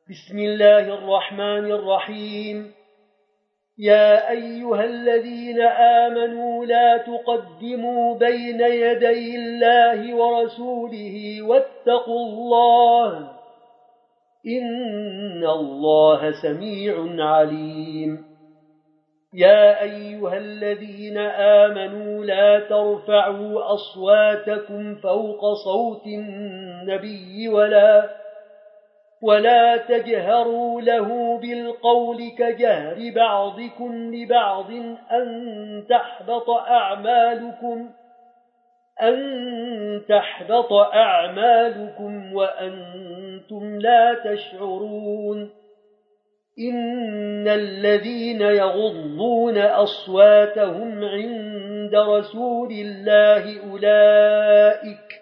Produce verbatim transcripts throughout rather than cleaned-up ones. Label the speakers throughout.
Speaker 1: بسم الله الرحمن الرحيم. يا أيها الذين آمنوا لا تقدموا بين يدي الله ورسوله واتقوا الله إن الله سميع عليم. يا أيها الذين آمنوا لا ترفعوا أصواتكم فوق صوت النبي ولا ولا تجهروا له بالقول كجهر بعضكم لبعض أن تحبط أعمالكم أن تحبط أعمالكم وأنتم لا تشعرون. إن الذين يغضون أصواتهم عند رسول الله أولئك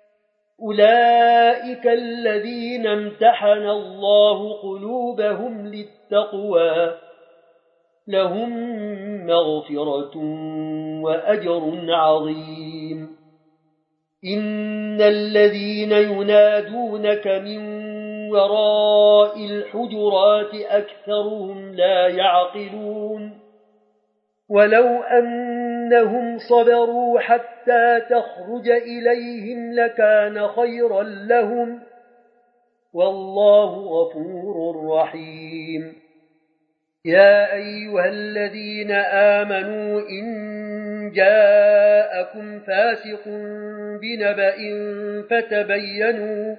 Speaker 1: أولئك الذين امتحن الله قلوبهم للتقوى لهم مغفرة وأجر عظيم. إن الذين ينادونك من وراء الحجرات أكثرهم لا يعقلون. ولو أنهم صبروا حتى تخرج إليهم لكان خيرا لهم والله غفور رحيم. يا أيها الذين آمنوا إن جاءكم فاسق بنبأ فتبينوا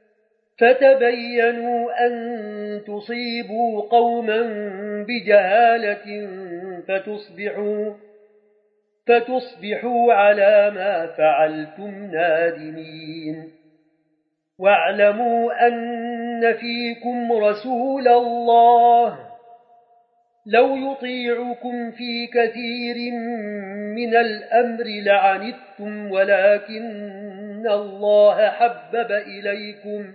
Speaker 1: فتبينوا أن تصيبوا قوما بجهالة فتصبحوا فتصبحوا على ما فعلتم نادمين. واعلموا أن فيكم رسول الله لو يطيعكم في كثير من الأمر لعنتم ولكن الله حبب إليكم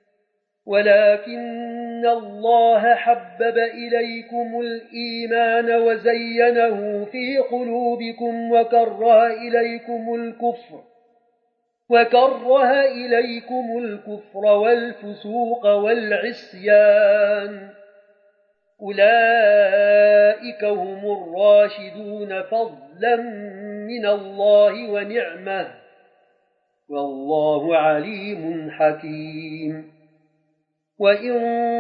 Speaker 1: ولكن الله حبب إليكم الإيمان وزينه في قلوبكم وكره إليكم الكفر وكره إليكم الكفر والفسوق والعصيان أولئك هم الراشدون فضلا من الله ونعمه والله عليم حكيم. وإن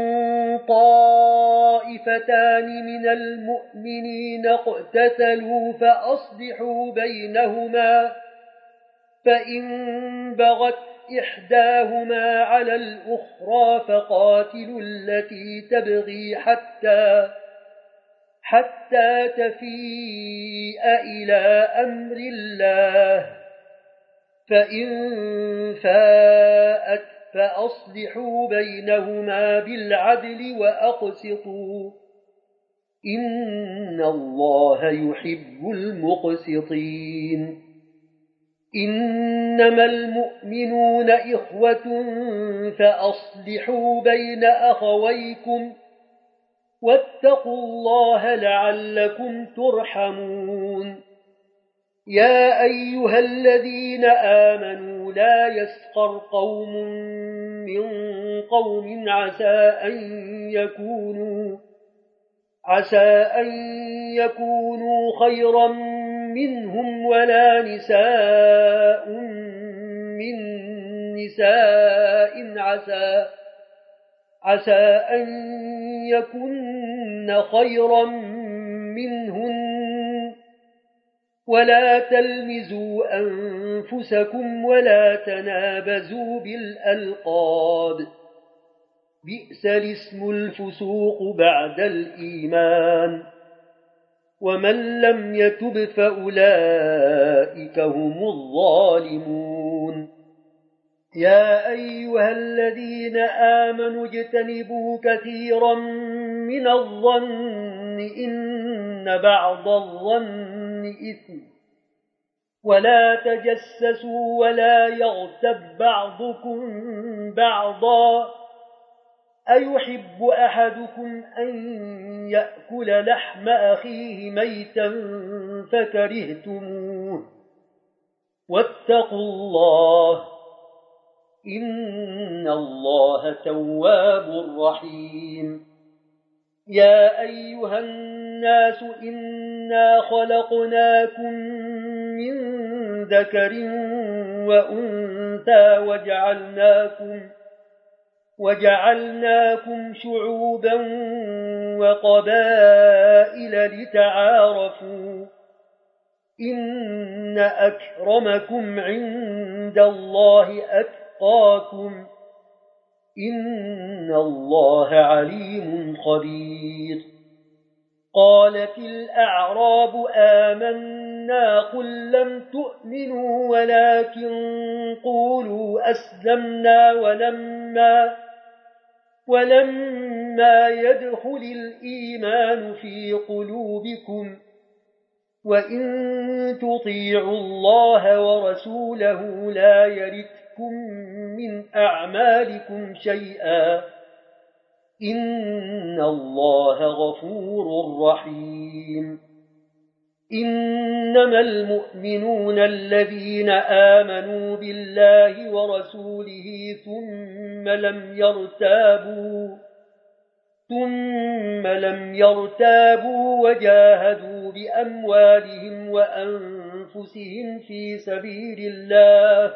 Speaker 1: طائفتان من المؤمنين اقتتلوا فأصلحوا بينهما فإن بغت إحداهما على الأخرى فقاتلوا التي تبغي حتى حتى تفيء إلى أمر الله فإن فاءت فأصلحوا بينهما بالعدل وأقسطوا إن الله يحب المقسطين. إنما المؤمنون إخوة فأصلحوا بين أخويكم واتقوا الله لعلكم ترحمون. يا أيها الذين آمنوا لا يسخر قوم من قوم عسى أن يكونوا عسى أن يكونوا خيرا منهم ولا نساء من نساء عسى عسى أن يكن خيرا منهن ولا تلمزوا أنفسكم ولا تنابزوا بالألقاب بئس الاسم الفسوق بعد الإيمان ومن لم يتب فأولئك هم الظالمون. يا أيها الذين آمنوا اجتنبوا كثيرا من الظن إن بعض الظن إثم ولا تجسسوا ولا يغتب بعضكم بعضا أيحب أحدكم أن يأكل لحم أخيه ميتا فكرهتموه واتقوا الله إن الله تواب رحيم يا أيها الناس إنا خلقناكم من ذكر وأنثى وجعلناكم, وجعلناكم شعوبا وقبائل لتعارفوا إن أكرمكم عند الله أتقاكم إن الله عليم خبير قالت الأعراب آمنا قل لم تؤمنوا ولكن قولوا أسلمنا ولما, ولما يدخل الإيمان في قلوبكم وإن تطيعوا الله ورسوله لا يردكم من أعمالكم شيئا إن الله غفور رحيم إنما المؤمنون الذين آمنوا بالله ورسوله ثم لم يرتابوا ثم لم يرتابوا وجاهدوا بأموالهم وأنفسهم في سبيل الله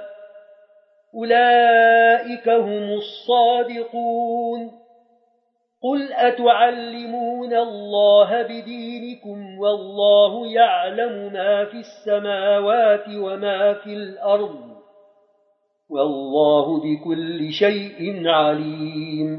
Speaker 1: أولئك هم الصادقون قل أتعلمون الله بدينكم والله يعلم ما في السماوات وما في الأرض والله بكل شيء عليم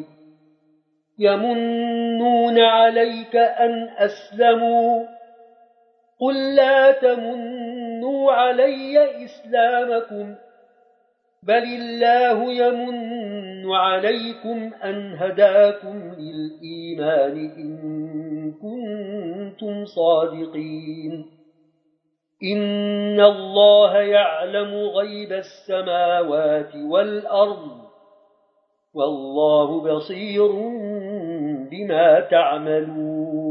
Speaker 1: يمنون عليك أن أسلموا قل لا تمنوا علي إسلامكم بل الله يمن عليكم أن هداكم للإيمان إن كنتم صادقين إن الله يعلم غيب السماوات والأرض والله بصير بما تعملون